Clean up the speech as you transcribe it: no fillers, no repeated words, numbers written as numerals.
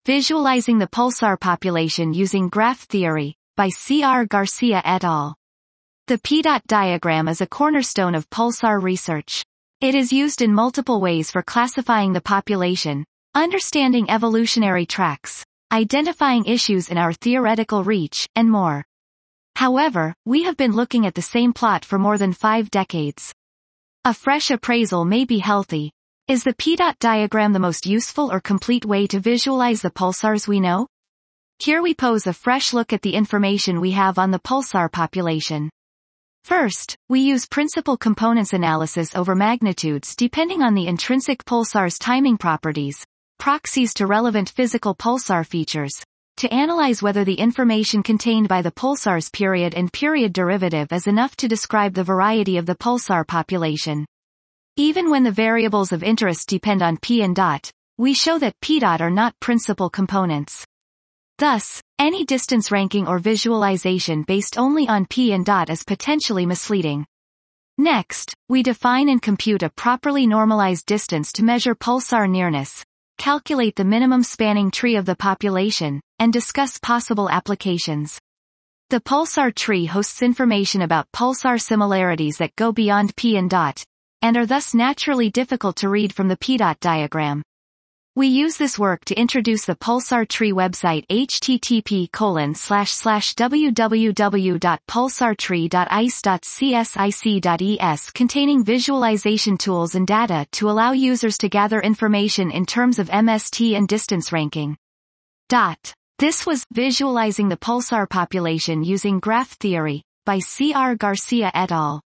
Visualizing the pulsar population using graph theory, by C.R. Garcia et al. The P-dot diagram is a cornerstone of pulsar research. It is used in multiple ways for classifying the population, understanding evolutionary tracks, identifying issues in our theoretical reach, and more. However, we have been looking at the same plot for more than 5 decades. A fresh appraisal may be healthy. Is the P-dot diagram the most useful or complete way to visualize the pulsars we know? Here we pose a fresh look at the information we have on the pulsar population. First, we use principal components analysis over magnitudes depending on the intrinsic pulsar's timing properties, proxies to relevant physical pulsar features, to analyze whether the information contained by the pulsar's period and period derivative is enough to describe the variety of the pulsar population. Even when the variables of interest depend on P and dot, we show that P-dot are not principal components. Thus, any distance ranking or visualization based only on P and dot is potentially misleading. Next, we define and compute a properly normalized distance to measure pulsar nearness, calculate the minimum spanning tree of the population, and discuss possible applications. The pulsar tree hosts information about pulsar similarities that go beyond P and dot, and are thus naturally difficult to read from the P-dot diagram. We use this work to introduce the pulsar tree website http://www.pulsartree.ice.csic.es containing visualization tools and data to allow users to gather information in terms of MST and distance ranking. This was Visualizing the Pulsar Population Using Graph Theory, by C.R. Garcia et al.